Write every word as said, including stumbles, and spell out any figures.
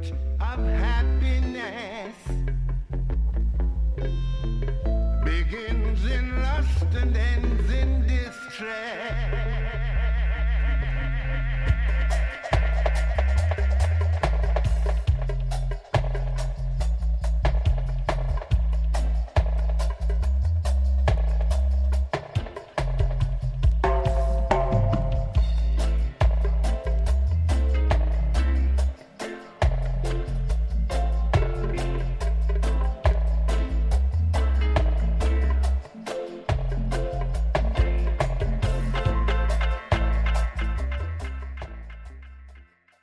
of happiness begins in lust and ends in distress.